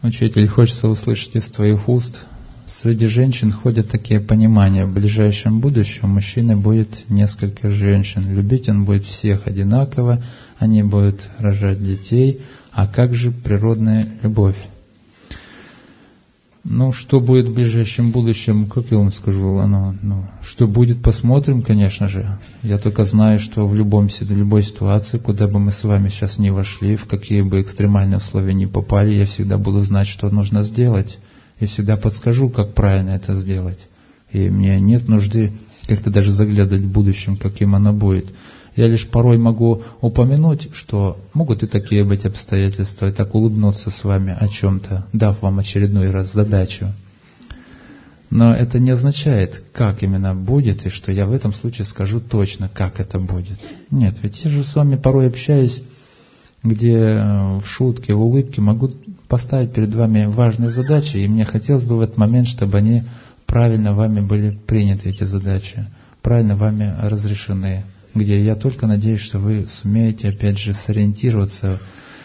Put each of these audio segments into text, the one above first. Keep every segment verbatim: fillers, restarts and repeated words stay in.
Учитель, хочется услышать из твоих уст. Среди женщин ходят такие понимания. В ближайшем будущем у мужчины будет несколько женщин. Любить он будет всех одинаково, они будут рожать детей. А как же природная любовь? Ну, что будет в ближайшем будущем, как я вам скажу, оно, ну, что будет, посмотрим, конечно же. Я только знаю, что в любом, в любой ситуации, куда бы мы с вами сейчас ни вошли, в какие бы экстремальные условия ни попали, я всегда буду знать, что нужно сделать. И всегда подскажу, как правильно это сделать. И мне нет нужды как-то даже заглядывать в будущем, каким оно будет. Я лишь порой могу упомянуть, что могут и такие быть обстоятельства, и так улыбнуться с вами о чем-то, дав вам очередной раз задачу. Но это не означает, как именно будет, и что я в этом случае скажу точно, как это будет. Нет, ведь я же с вами порой общаюсь, где в шутке, в улыбке могу поставить перед вами важные задачи, и мне хотелось бы в этот момент, чтобы они правильно вами были приняты, эти задачи, правильно вами разрешены, где я только надеюсь, что вы сумеете, опять же, сориентироваться,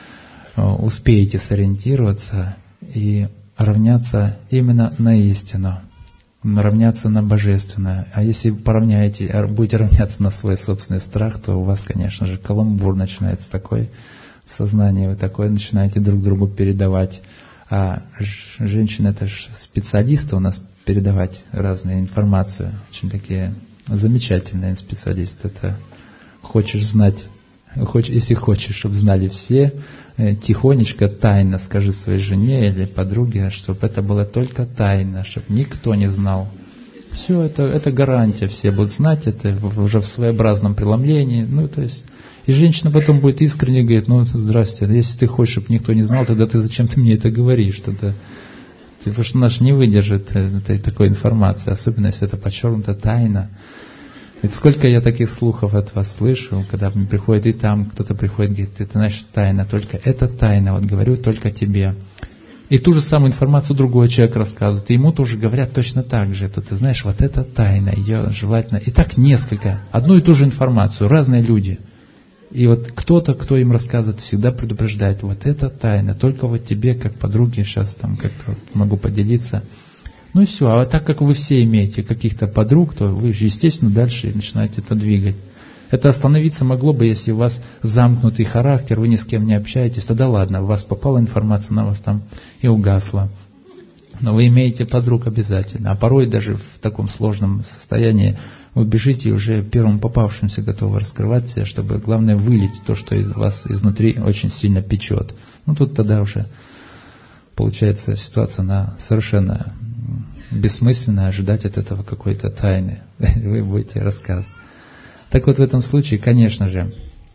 успеете сориентироваться и равняться именно на истину, равняться на божественное. А если поравняете, будете равняться на свой собственный страх, то у вас, конечно же, каламбур начинается такой в сознании, вы такое начинаете друг другу передавать. А женщины — это же специалисты у нас передавать разную информацию, очень такие замечательный специалист. Это хочешь знать, хочешь, если хочешь, чтобы знали все, тихонечко, тайно скажи своей жене или подруге, чтобы это было только тайно, чтобы никто не знал. Все, это, это гарантия, все будут знать это уже в своеобразном преломлении. Ну, то есть, и женщина потом будет искренне говорить: ну, здрасте, если ты хочешь, чтобы никто не знал, тогда ты зачем ты мне это говоришь? Тогда потому что наш не выдержит этой такой информации, особенно если это подчеркнуто тайна. Ведь сколько я таких слухов от вас слышу, когда мне приходит, и там кто-то приходит, говорит: это значит тайна, только это тайна, вот говорю только тебе. И ту же самую информацию другой человек рассказывает, и ему тоже говорят точно так же. Это, ты знаешь, вот это тайна, ее желательно. И так несколько, одну и ту же информацию, разные люди. И вот кто-то, кто им рассказывает, всегда предупреждает: вот это тайна, только вот тебе, как подруге, сейчас там как-то могу поделиться. Ну и все. А так как вы все имеете каких-то подруг, то вы же, естественно, дальше начинаете это двигать. Это остановиться могло бы, если у вас замкнутый характер, вы ни с кем не общаетесь, тогда ладно, у вас попала информация, на вас там и угасла. Но вы имеете подруг обязательно. А порой даже в таком сложном состоянии вы бежите и уже первым попавшимся готовы раскрывать себя, чтобы, главное, вылить то, что из вас изнутри очень сильно печет. Ну тут тогда уже получается ситуация, она совершенно бессмысленно ожидать от этого какой-то тайны. Вы будете рассказывать. Так вот, в этом случае, конечно же,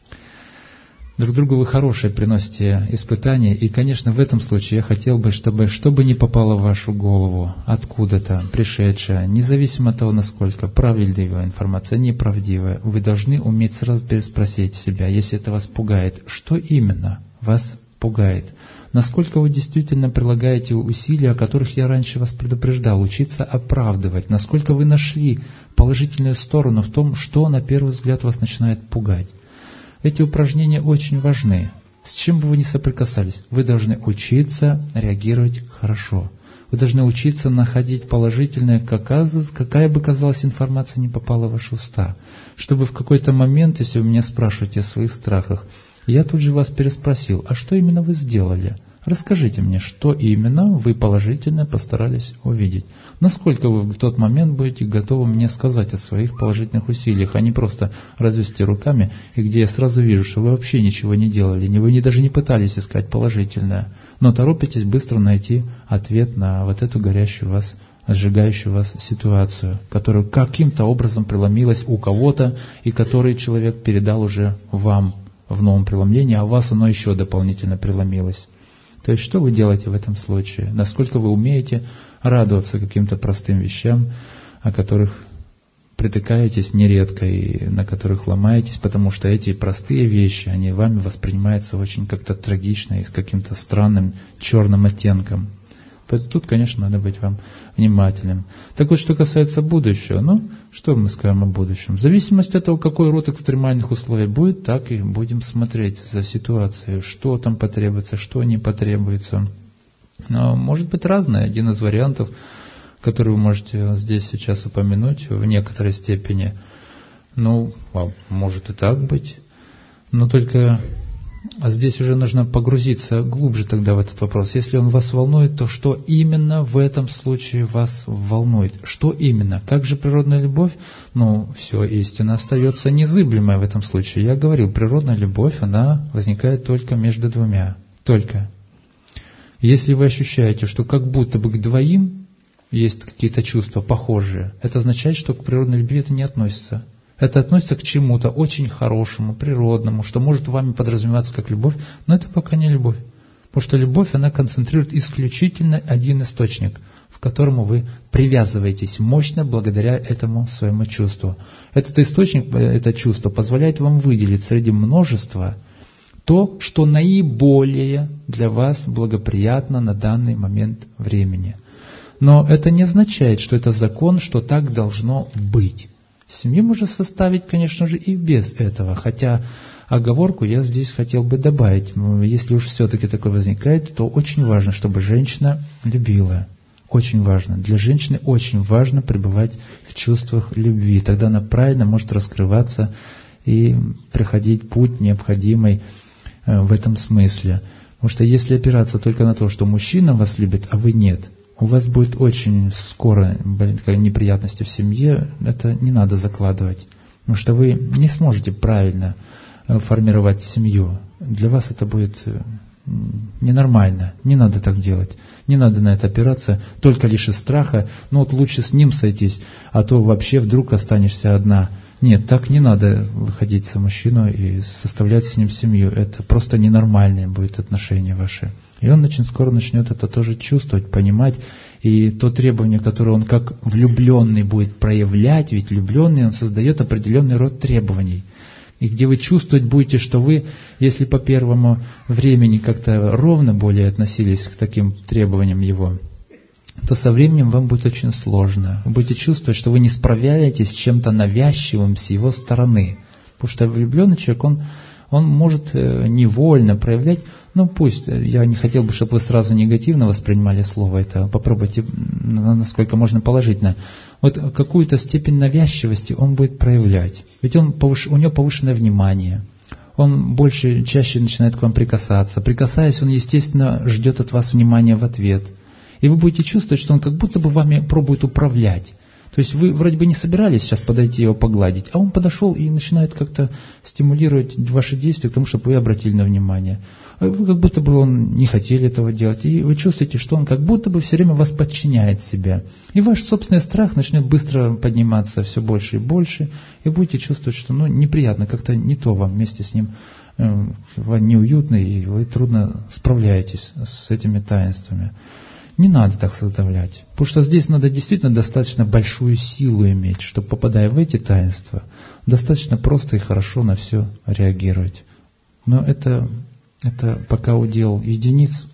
друг другу вы хорошие приносите испытания, и, конечно, в этом случае я хотел бы, чтобы что бы ни попало в вашу голову, откуда-то пришедшее, независимо от того, насколько правдивая информация, неправдивая, вы должны уметь сразу переспросить себя, если это вас пугает, что именно вас пугает. Насколько вы действительно прилагаете усилия, о которых я раньше вас предупреждал, учиться оправдывать, насколько вы нашли положительную сторону в том, что на первый взгляд вас начинает пугать. Эти упражнения очень важны. С чем бы вы ни соприкасались, вы должны учиться реагировать хорошо. Вы должны учиться находить положительное, какая бы казалась информация не попала в ваши уста. Чтобы в какой-то момент, если вы меня спрашиваете о своих страхах, я тут же вас переспросил: а что именно вы сделали? Расскажите мне, что именно вы положительно постарались увидеть. Насколько вы в тот момент будете готовы мне сказать о своих положительных усилиях, а не просто развести руками, и где я сразу вижу, что вы вообще ничего не делали, вы не, даже не пытались искать положительное, но торопитесь быстро найти ответ на вот эту горящую вас, сжигающую вас ситуацию, которая каким-то образом преломилась у кого-то, и который человек передал уже вам в новом преломлении, а у вас оно еще дополнительно преломилось. То есть, что вы делаете в этом случае? Насколько вы умеете радоваться каким-то простым вещам, о которых притыкаетесь нередко и на которых ломаетесь, потому что эти простые вещи, они вами воспринимаются очень как-то трагично и с каким-то странным черным оттенком. Поэтому тут, конечно, надо быть вам внимательным. Так вот, что касается будущего, ну, что мы скажем о будущем? В зависимости от того, какой род экстремальных условий будет, так и будем смотреть за ситуацией, что там потребуется, что не потребуется. Но может быть разное. Один из вариантов, который вы можете здесь сейчас упомянуть в некоторой степени, ну, может и так быть, но только здесь уже нужно погрузиться глубже тогда в этот вопрос. Если он вас волнует, то что именно в этом случае вас волнует? Что именно? Как же природная любовь? Ну, все, истина остается незыблемой в этом случае. Я говорил, природная любовь, она возникает только между двумя. Только. Если вы ощущаете, что как будто бы к двоим есть какие-то чувства похожие, это означает, что к природной любви это не относится. Это относится к чему-то очень хорошему, природному, что может вами подразумеваться как любовь, но это пока не любовь. Потому что любовь, она концентрирует исключительно один источник, к которому вы привязываетесь мощно благодаря этому своему чувству. Этот источник, это чувство позволяет вам выделить среди множества то, что наиболее для вас благоприятно на данный момент времени. Но это не означает, что это закон, что так должно быть. Семью можно составить, конечно же, и без этого, хотя оговорку я здесь хотел бы добавить. Если уж все-таки такое возникает, то очень важно, чтобы женщина любила. Очень важно. Для женщины очень важно пребывать в чувствах любви. Тогда она правильно может раскрываться и проходить путь необходимый в этом смысле. Потому что если опираться только на то, что мужчина вас любит, а вы нет, у вас будет очень скоро неприятности в семье, это не надо закладывать, потому что вы не сможете правильно формировать семью. Для вас это будет ненормально, не надо так делать, не надо на это опираться только лишь из страха, ну вот лучше с ним сойтись, а то вообще вдруг останешься одна. Нет, так не надо выходить за мужчину и составлять с ним семью. Это просто ненормальное будет отношение ваше. И он очень скоро начнет это тоже чувствовать, понимать. И то требование, которое он как влюбленный будет проявлять, ведь влюбленный, он создает определенный род требований. И где вы чувствовать будете, что вы, если по первому времени как-то ровно более относились к таким требованиям его, то со временем вам будет очень сложно. Вы будете чувствовать, что вы не справляетесь с чем-то навязчивым с его стороны. Потому что влюбленный человек, он, он может невольно проявлять, ну пусть, я не хотел бы, чтобы вы сразу негативно воспринимали слово это, попробуйте насколько можно положительно. Вот какую-то степень навязчивости он будет проявлять. Ведь он повыш, у него повышенное внимание. Он больше, чаще начинает к вам прикасаться. Прикасаясь, он, естественно, ждет от вас внимания в ответ. И вы будете чувствовать, что он как будто бы вами пробует управлять. То есть вы вроде бы не собирались сейчас подойти его погладить, а он подошел и начинает как-то стимулировать ваши действия к тому, чтобы вы обратили на внимание. А вы как будто бы он не хотели этого делать. И вы чувствуете, что он как будто бы все время вас подчиняет себе. И ваш собственный страх начнет быстро подниматься все больше и больше. И будете чувствовать, что ну, неприятно, как-то не то вам вместе с ним, э, вам неуютно, и вы трудно справляетесь с этими таинствами. Не надо так составлять, потому что здесь надо действительно достаточно большую силу иметь, чтобы, попадая в эти таинства, достаточно просто и хорошо на все реагировать. Но это, это пока удел единиц.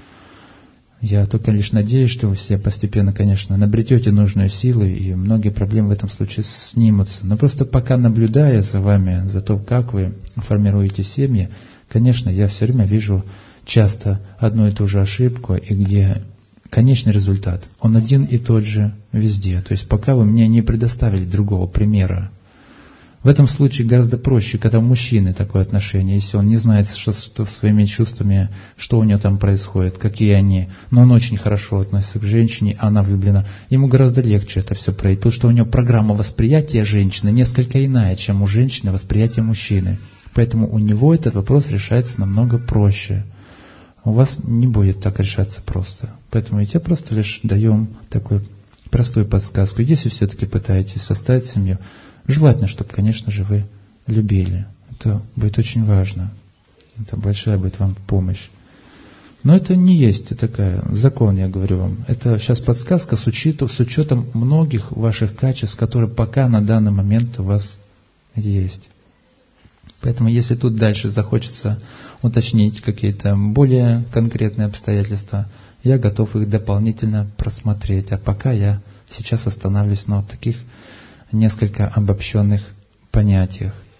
Я только лишь надеюсь, что вы все постепенно, конечно, набретете нужную силу, и многие проблемы в этом случае снимутся. Но просто пока наблюдая за вами, за то, как вы формируете семьи, конечно, я все время вижу часто одну и ту же ошибку, и где конечный результат, он один и тот же везде. То есть пока вы мне не предоставили другого примера. В этом случае гораздо проще, когда у мужчины такое отношение, если он не знает, что, что своими чувствами, что у него там происходит, какие они, но он очень хорошо относится к женщине, она влюблена, ему гораздо легче это все проявить, потому что у него программа восприятия женщины несколько иная, чем у женщины восприятие мужчины. Поэтому у него этот вопрос решается намного проще. У вас не будет так решаться просто. Поэтому я тебе просто лишь даем такую простую подсказку. Если все-таки пытаетесь составить семью, желательно, чтобы, конечно же, вы любили. Это будет очень важно. Это большая будет вам помощь. Но это не есть такая закон, я говорю вам. Это сейчас подсказка с учетом, с учетом многих ваших качеств, которые пока на данный момент у вас есть. Поэтому, если тут дальше захочется уточнить какие-то более конкретные обстоятельства, я готов их дополнительно просмотреть. А пока я сейчас останавливаюсь на вот таких несколько обобщенных понятиях.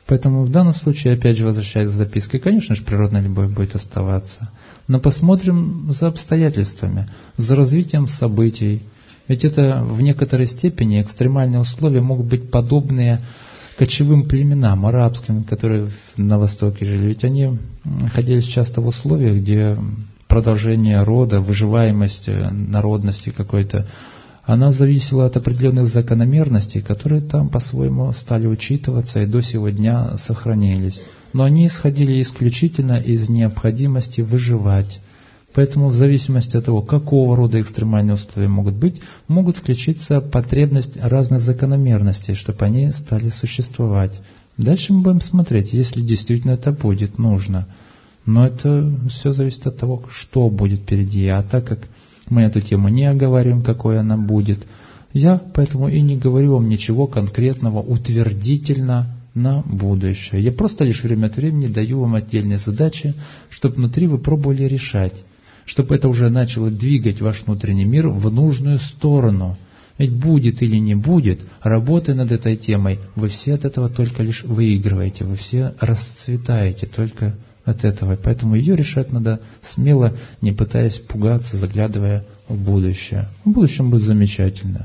Поэтому в данном случае, опять же, возвращаясь к записке, конечно же, природная любовь будет оставаться. Но посмотрим за обстоятельствами, за развитием событий. Ведь это в некоторой степени экстремальные условия могут быть подобные кочевым племенам арабским, которые на Востоке жили. Ведь они находились часто в условиях, где продолжение рода, выживаемость народности какой-то, она зависела от определенных закономерностей, которые там по-своему стали учитываться и до сего дня сохранились. Но они исходили исключительно из необходимости выживать. Поэтому в зависимости от того, какого рода экстремальные условия могут быть, могут включиться потребность разных закономерностей, чтобы они стали существовать. Дальше мы будем смотреть, если действительно это будет нужно. Но это все зависит от того, что будет впереди. А так как мы эту тему не оговариваем, какой она будет, я поэтому и не говорю вам ничего конкретного, утвердительно на будущее. Я просто лишь время от времени даю вам отдельные задачи, чтобы внутри вы пробовали решать, чтобы это уже начало двигать ваш внутренний мир в нужную сторону. Ведь будет или не будет, работая над этой темой, вы все от этого только лишь выигрываете, вы все расцветаете только от этого. Поэтому ее решать надо смело, не пытаясь пугаться, заглядывая в будущее. В будущем будет замечательно.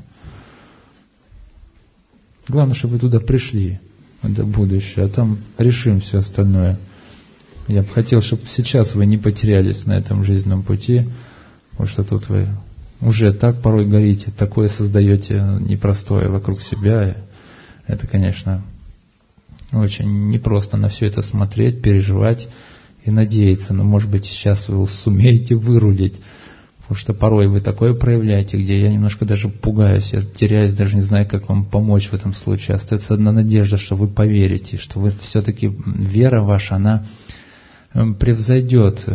Главное, чтобы вы туда пришли, это будущее, а там решим все остальное. Я бы хотел, чтобы сейчас вы не потерялись на этом жизненном пути, потому что тут вы уже так порой горите, такое создаете непростое вокруг себя. Это, конечно, очень непросто на все это смотреть, переживать и надеяться. Но, может быть, сейчас вы сумеете вырулить, потому что порой вы такое проявляете, где я немножко даже пугаюсь, я теряюсь, даже не знаю, как вам помочь в этом случае. Остается одна надежда, что вы поверите, что вы все-таки, вера ваша, она превзойдет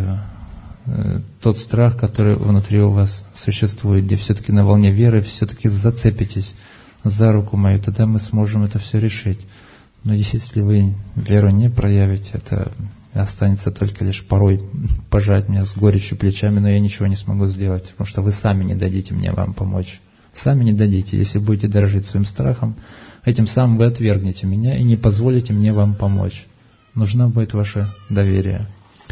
тот страх, который внутри у вас существует, где все-таки на волне веры все-таки зацепитесь за руку мою, тогда мы сможем это все решить. Но если вы веру не проявите, это останется только лишь порой пожать меня с горечью плечами, но я ничего не смогу сделать, потому что вы сами не дадите мне вам помочь. Сами не дадите. Если будете дорожить своим страхом, этим самым вы отвергнете меня и не позволите мне вам помочь. Нужно будет ваше доверие.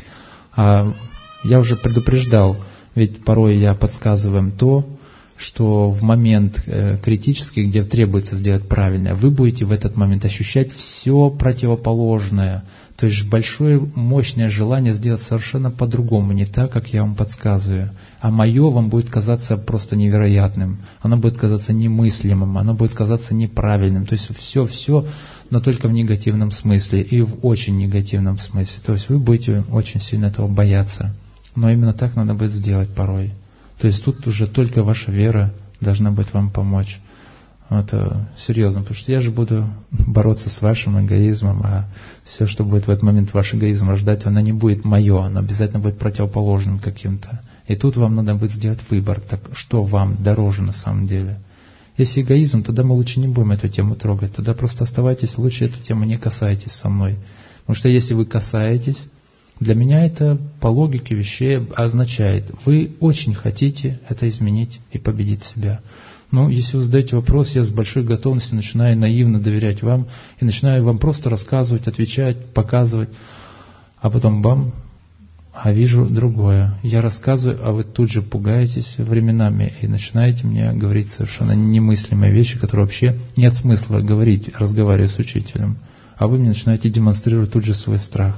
А я уже предупреждал, ведь порой я подсказываю им то, что в момент э, критический, где требуется сделать правильное, вы будете в этот момент ощущать все противоположное. То есть большое, мощное желание сделать совершенно по-другому, не так, как я вам подсказываю. А мое вам будет казаться просто невероятным, оно будет казаться немыслимым, оно будет казаться неправильным. То есть все-все, но только в негативном смысле и в очень негативном смысле. То есть вы будете очень сильно этого бояться. Но именно так надо будет сделать порой. То есть тут уже только ваша вера должна будет вам помочь. Это серьезно, потому что я же буду бороться с вашим эгоизмом, а все, что будет в этот момент ваш эгоизм рождать, оно не будет мое, оно обязательно будет противоположным каким-то. И тут вам надо будет сделать выбор, так что вам дороже на самом деле. Если эгоизм, тогда мы лучше не будем эту тему трогать, тогда просто оставайтесь, лучше эту тему не касайтесь со мной. Потому что если вы касаетесь, для меня это по логике вещей означает, вы очень хотите это изменить и победить себя. Ну, если вы задаете вопрос, я с большой готовностью начинаю наивно доверять вам и начинаю вам просто рассказывать, отвечать, показывать, а потом бам, а вижу другое. Я рассказываю, а вы тут же пугаетесь временами и начинаете мне говорить совершенно немыслимые вещи, которые вообще нет смысла говорить, разговаривая с учителем. А вы мне начинаете демонстрировать тут же свой страх.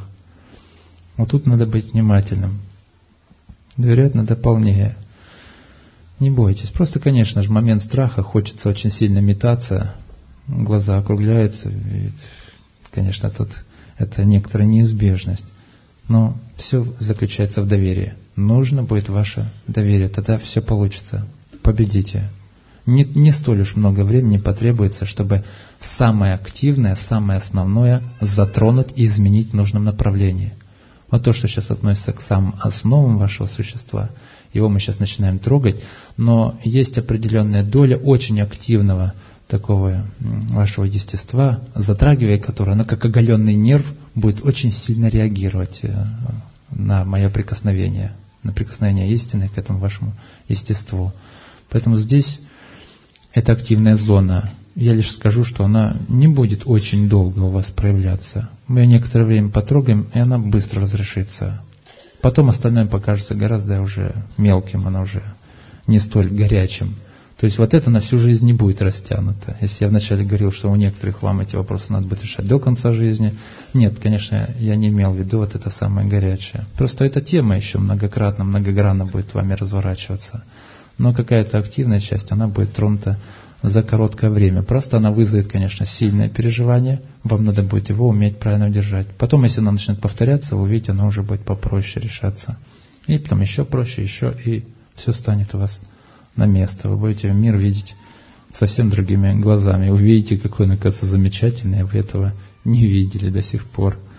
Вот тут надо быть внимательным. Доверять надо полнее. Не бойтесь. Просто, конечно же, в момент страха хочется очень сильно метаться, глаза округляются. Ведь, конечно, тут это некоторая неизбежность. Но все заключается в доверии. Нужно будет ваше доверие, тогда все получится. Победите. Не, не столь уж много времени потребуется, чтобы самое активное, самое основное затронуть и изменить в нужном направлении. Вот то, что сейчас относится к самым основам вашего существа, его мы сейчас начинаем трогать, но есть определенная доля очень активного такого вашего естества, затрагивая которое, оно как оголенный нерв будет очень сильно реагировать на мое прикосновение, на прикосновение истины к этому вашему естеству. Поэтому здесь эта активная зона я лишь скажу, что она не будет очень долго у вас проявляться. Мы ее некоторое время потрогаем, и она быстро разрешится. Потом остальное покажется гораздо уже мелким, она уже не столь горячим. То есть вот это на всю жизнь не будет растянуто. Если я вначале говорил, что у некоторых вам эти вопросы надо будет решать до конца жизни, нет, конечно, я не имел в виду вот это самое горячее. Просто эта тема еще многократно, многогранно будет вами разворачиваться. Но какая-то активная часть, она будет тронута за короткое время. Просто она вызовет, конечно, сильное переживание, вам надо будет его уметь правильно удержать. Потом, если она начнет повторяться, вы увидите, она уже будет попроще решаться. И потом еще проще, еще, и все станет у вас на место. Вы будете мир видеть совсем другими глазами. Вы увидите, какой он, оказывается, замечательный, а вы этого не видели до сих пор.